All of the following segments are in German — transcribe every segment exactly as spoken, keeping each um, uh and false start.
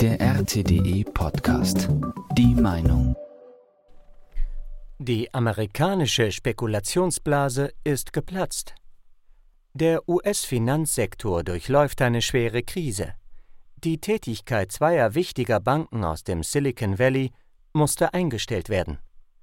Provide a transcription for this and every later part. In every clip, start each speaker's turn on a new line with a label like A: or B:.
A: Der R T D E-Podcast. Die Meinung.
B: Die amerikanische Spekulationsblase ist geplatzt. Der U S-Finanzsektor durchläuft eine schwere Krise. Die Tätigkeit zweier wichtiger Banken aus dem Silicon Valley musste eingestellt werden.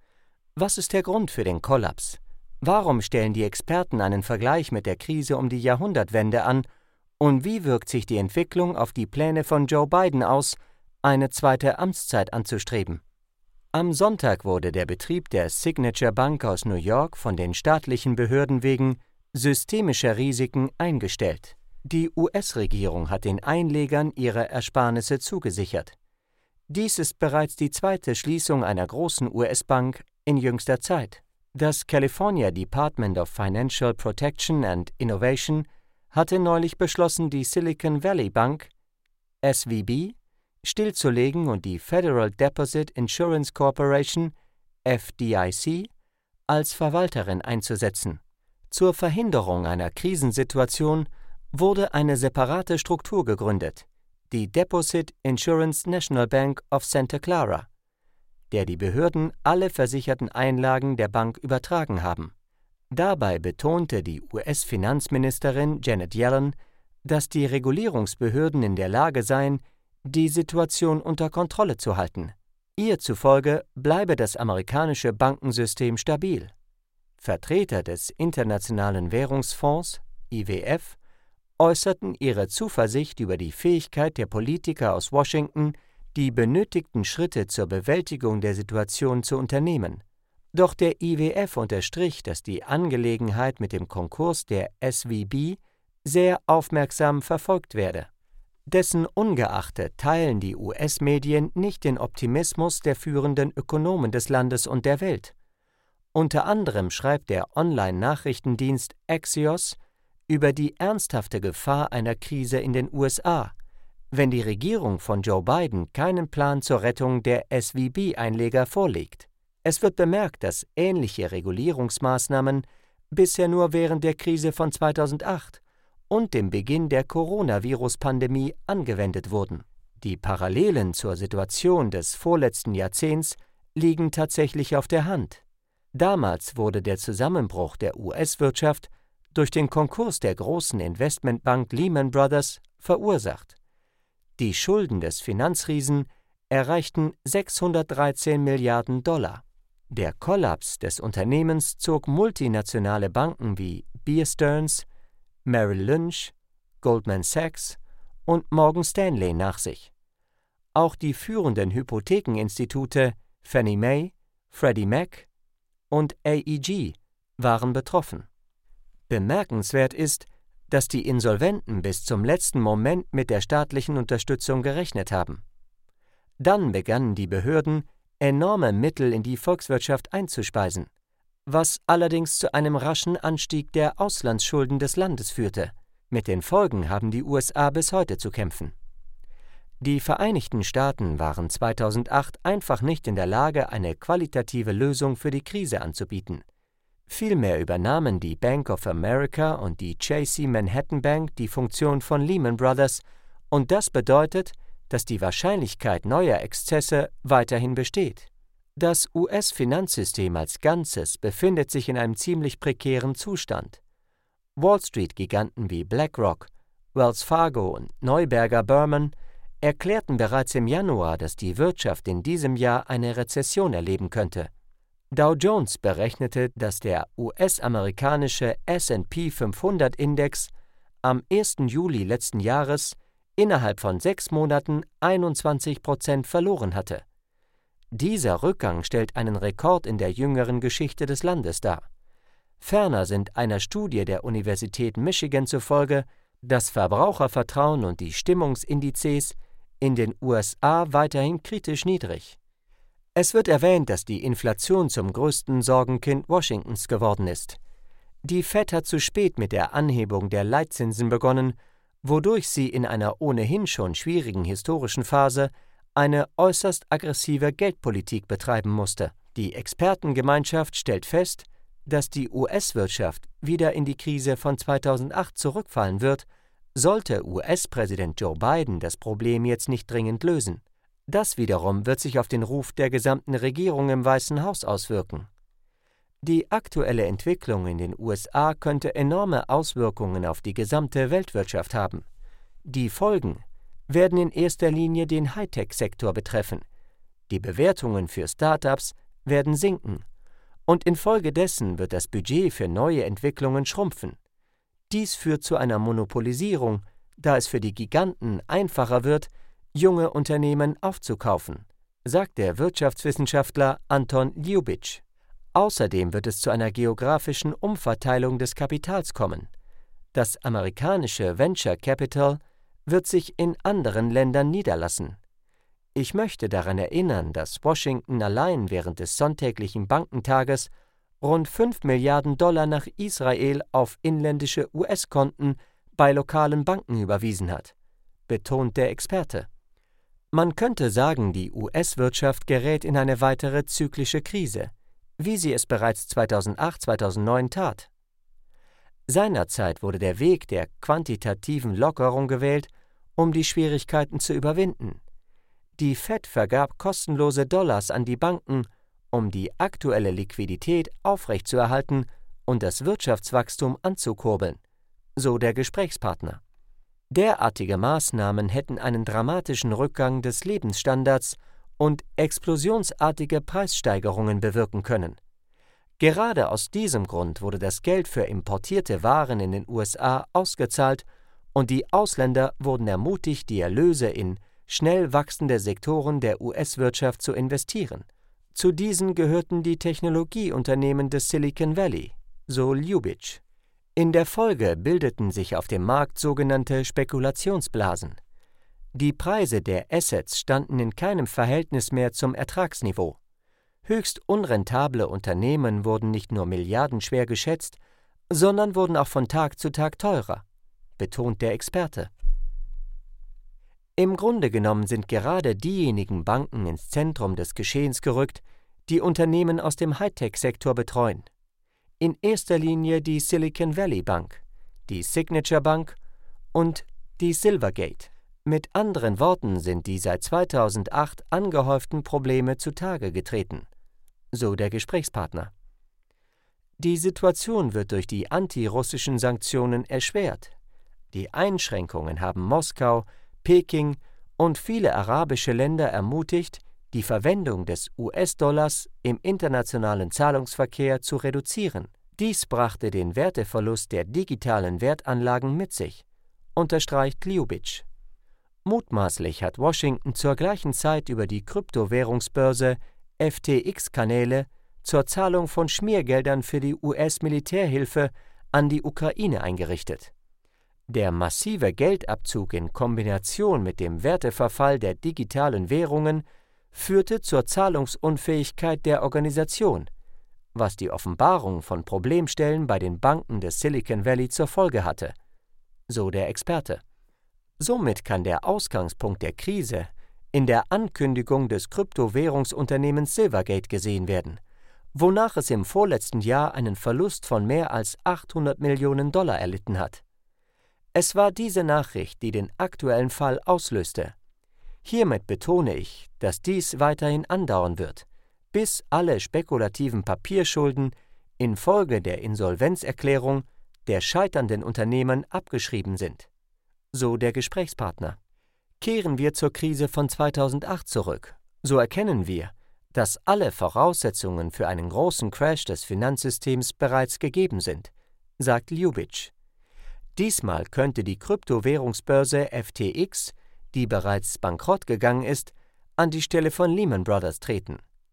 B: Was ist der Grund für den Kollaps? Warum stellen die Experten einen Vergleich mit der Krise um die Jahrhundertwende an? Und wie wirkt sich die Entwicklung auf die Pläne von Joe Biden aus, eine zweite Amtszeit anzustreben? Am Sonntag wurde der Betrieb der Signature Bank aus New York von den staatlichen Behörden wegen systemischer Risiken eingestellt. Die U S-Regierung hat den Einlegern ihre Ersparnisse zugesichert. Dies ist bereits die zweite Schließung einer großen U S-Bank in jüngster Zeit. Das California Department of Financial Protection and Innovation hatte neulich beschlossen, die Silicon Valley Bank, S V B, stillzulegen und die Federal Deposit Insurance Corporation, F D I C, als Verwalterin einzusetzen. Zur Verhinderung einer Krisensituation wurde eine separate Struktur gegründet, die Deposit Insurance National Bank of Santa Clara, der die Behörden alle versicherten Einlagen der Bank übertragen haben. Dabei betonte die U S-Finanzministerin Janet Yellen, dass die Regulierungsbehörden in der Lage seien, die Situation unter Kontrolle zu halten. Ihr zufolge bleibe das amerikanische Bankensystem stabil. Vertreter des Internationalen Währungsfonds, I W F, äußerten ihre Zuversicht über die Fähigkeit der Politiker aus Washington, die benötigten Schritte zur Bewältigung der Situation zu unternehmen. Doch der I W F unterstrich, dass die Angelegenheit mit dem Konkurs der S V B sehr aufmerksam verfolgt werde. Dessen ungeachtet teilen die U S-Medien nicht den Optimismus der führenden Ökonomen des Landes und der Welt. Unter anderem schreibt der Online-Nachrichtendienst Axios über die ernsthafte Gefahr einer Krise in den U S A, wenn die Regierung von Joe Biden keinen Plan zur Rettung der S V B-Einleger vorlegt. Es wird bemerkt, dass ähnliche Regulierungsmaßnahmen bisher nur während der Krise von zweitausendacht und dem Beginn der Coronavirus-Pandemie angewendet wurden. Die Parallelen zur Situation des vorletzten Jahrzehnts liegen tatsächlich auf der Hand. Damals wurde der Zusammenbruch der U S-Wirtschaft durch den Konkurs der großen Investmentbank Lehman Brothers verursacht. Die Schulden des Finanzriesen erreichten sechshundertdreizehn Milliarden Dollar. Der Kollaps des Unternehmens zog multinationale Banken wie Bear Stearns, Merrill Lynch, Goldman Sachs und Morgan Stanley nach sich. Auch die führenden Hypothekeninstitute Fannie Mae, Freddie Mac und A E G waren betroffen. Bemerkenswert ist, dass die Insolventen bis zum letzten Moment mit der staatlichen Unterstützung gerechnet haben. Dann begannen die Behörden, enorme Mittel in die Volkswirtschaft einzuspeisen, was allerdings zu einem raschen Anstieg der Auslandsschulden des Landes führte. Mit den Folgen haben die U S A bis heute zu kämpfen. Die Vereinigten Staaten waren zweitausendacht einfach nicht in der Lage, eine qualitative Lösung für die Krise anzubieten. Vielmehr übernahmen die Bank of America und die J C Manhattan Bank die Funktion von Lehman Brothers, und das bedeutet, dass die Wahrscheinlichkeit neuer Exzesse weiterhin besteht. Das U S-Finanzsystem als Ganzes befindet sich in einem ziemlich prekären Zustand. Wall Street-Giganten wie BlackRock, Wells Fargo und Neuberger Berman erklärten bereits im Januar, dass die Wirtschaft in diesem Jahr eine Rezession erleben könnte. Dow Jones berechnete, dass der U S-amerikanische S und P fünfhundert-Index am ersten Juli letzten Jahres innerhalb von sechs Monaten einundzwanzig Prozent verloren hatte. Dieser Rückgang stellt einen Rekord in der jüngeren Geschichte des Landes dar. Ferner sind einer Studie der Universität Michigan zufolge das Verbrauchervertrauen und die Stimmungsindizes in den U S A weiterhin kritisch niedrig. Es wird erwähnt, dass die Inflation zum größten Sorgenkind Washingtons geworden ist. Die Fed hat zu spät mit der Anhebung der Leitzinsen begonnen, wodurch sie in einer ohnehin schon schwierigen historischen Phase eine äußerst aggressive Geldpolitik betreiben musste. Die Expertengemeinschaft stellt fest, dass die U S-Wirtschaft wieder in die Krise von zweitausendacht zurückfallen wird, Sollte U S-Präsident Joe Biden das Problem jetzt nicht dringend lösen, das wiederum wird sich auf den Ruf der gesamten Regierung im Weißen Haus auswirken. Die aktuelle Entwicklung in den U S A könnte enorme Auswirkungen auf die gesamte Weltwirtschaft haben. Die Folgen werden in erster Linie den Hightech-Sektor betreffen. Die Bewertungen für Start-ups werden sinken und infolgedessen wird das Budget für neue Entwicklungen schrumpfen. Dies führt zu einer Monopolisierung, da es für die Giganten einfacher wird, junge Unternehmen aufzukaufen, sagt der Wirtschaftswissenschaftler Anton Ljubitsch. Außerdem wird es zu einer geografischen Umverteilung des Kapitals kommen. Das amerikanische Venture Capital wird sich in anderen Ländern niederlassen. Ich möchte daran erinnern, dass Washington allein während des sonntäglichen Bankentages rund fünf Milliarden Dollar nach Israel auf inländische U S-Konten bei lokalen Banken überwiesen hat, betont der Experte. Man könnte sagen, die U S-Wirtschaft gerät in eine weitere zyklische Krise, wie sie es bereits zweitausendacht zweitausendneun tat. Seinerzeit wurde der Weg der quantitativen Lockerung gewählt, um die Schwierigkeiten zu überwinden. Die Fed vergab kostenlose Dollars an die Banken, um die aktuelle Liquidität aufrechtzuerhalten und das Wirtschaftswachstum anzukurbeln, so der Gesprächspartner. Derartige Maßnahmen hätten einen dramatischen Rückgang des Lebensstandards und explosionsartige Preissteigerungen bewirken können. Gerade aus diesem Grund wurde das Geld für importierte Waren in den U S A ausgezahlt und die Ausländer wurden ermutigt, die Erlöse in schnell wachsende Sektoren der U S-Wirtschaft zu investieren. Zu diesen gehörten die Technologieunternehmen des Silicon Valley, so Ljubitsch. In der Folge bildeten sich auf dem Markt sogenannte Spekulationsblasen. Die Preise der Assets standen in keinem Verhältnis mehr zum Ertragsniveau. Höchst unrentable Unternehmen wurden nicht nur milliardenschwer geschätzt, sondern wurden auch von Tag zu Tag teurer, betont der Experte. Im Grunde genommen sind gerade diejenigen Banken ins Zentrum des Geschehens gerückt, die Unternehmen aus dem Hightech-Sektor betreuen. In erster Linie die Silicon Valley Bank, die Signature Bank und die Silvergate. Mit anderen Worten sind die seit zweitausendacht angehäuften Probleme zutage getreten, so der Gesprächspartner. Die Situation wird durch die antirussischen Sanktionen erschwert. Die Einschränkungen haben Moskau, Peking und viele arabische Länder ermutigt, die Verwendung des U S-Dollars im internationalen Zahlungsverkehr zu reduzieren. Dies brachte den Werteverlust der digitalen Wertanlagen mit sich, unterstreicht Ljubitsch. Mutmaßlich hat Washington zur gleichen Zeit über die Kryptowährungsbörse F T X-Kanäle zur Zahlung von Schmiergeldern für die U S-Militärhilfe an die Ukraine eingerichtet. Der massive Geldabzug in Kombination mit dem Werteverfall der digitalen Währungen führte zur Zahlungsunfähigkeit der Organisation, was die Offenbarung von Problemstellen bei den Banken des Silicon Valley zur Folge hatte, so der Experte. Somit kann der Ausgangspunkt der Krise in der Ankündigung des Kryptowährungsunternehmens Silvergate gesehen werden, wonach es im vorletzten Jahr einen Verlust von mehr als achthundert Millionen Dollar erlitten hat. Es war diese Nachricht, die den aktuellen Fall auslöste. Hiermit betone ich, dass dies weiterhin andauern wird, bis alle spekulativen Papierschulden infolge der Insolvenzerklärung der scheiternden Unternehmen abgeschrieben sind, so der Gesprächspartner. Kehren wir zur Krise von zweitausendacht zurück, so erkennen wir, dass alle Voraussetzungen für einen großen Crash des Finanzsystems bereits gegeben sind, sagt Ljubitsch. Diesmal könnte die Kryptowährungsbörse F T X, die bereits bankrott gegangen ist, an die Stelle von Lehman Brothers treten.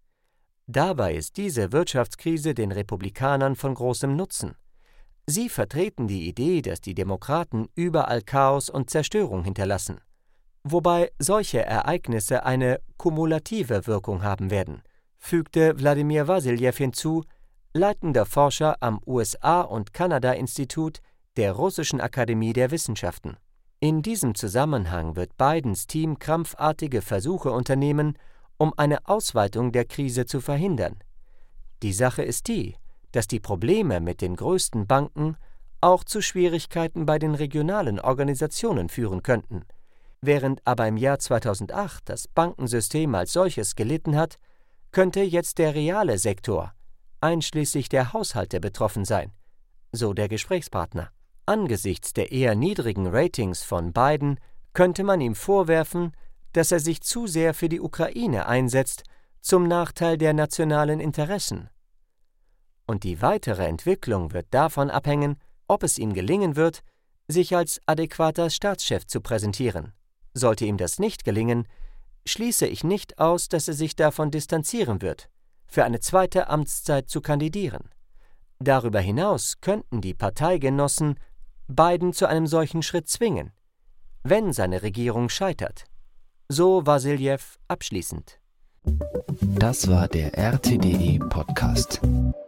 B: Dabei ist diese Wirtschaftskrise den Republikanern von großem Nutzen. Sie vertreten die Idee, dass die Demokraten überall Chaos und Zerstörung hinterlassen, wobei solche Ereignisse eine kumulative Wirkung haben werden, fügte Wladimir Wassiljew hinzu, leitender Forscher am U S A- und Kanada-Institut der Russischen Akademie der Wissenschaften. In diesem Zusammenhang wird Bidens Team krampfartige Versuche unternehmen, um eine Ausweitung der Krise zu verhindern. Die Sache ist die, dass die Probleme mit den größten Banken auch zu Schwierigkeiten bei den regionalen Organisationen führen könnten. Während aber im Jahr zweitausendacht das Bankensystem als solches gelitten hat, könnte jetzt der reale Sektor, einschließlich der Haushalte, betroffen sein, so der Gesprächspartner. Angesichts der eher niedrigen Ratings von Biden könnte man ihm vorwerfen, dass er sich zu sehr für die Ukraine einsetzt, zum Nachteil der nationalen Interessen. Und die weitere Entwicklung wird davon abhängen, ob es ihm gelingen wird, sich als adäquater Staatschef zu präsentieren. Sollte ihm das nicht gelingen, schließe ich nicht aus, dass er sich davon distanzieren wird, für eine zweite Amtszeit zu kandidieren. Darüber hinaus könnten die Parteigenossen Biden zu einem solchen Schritt zwingen, wenn seine Regierung scheitert. So Wassiljew abschließend.
A: Das war der R T D E Podcast.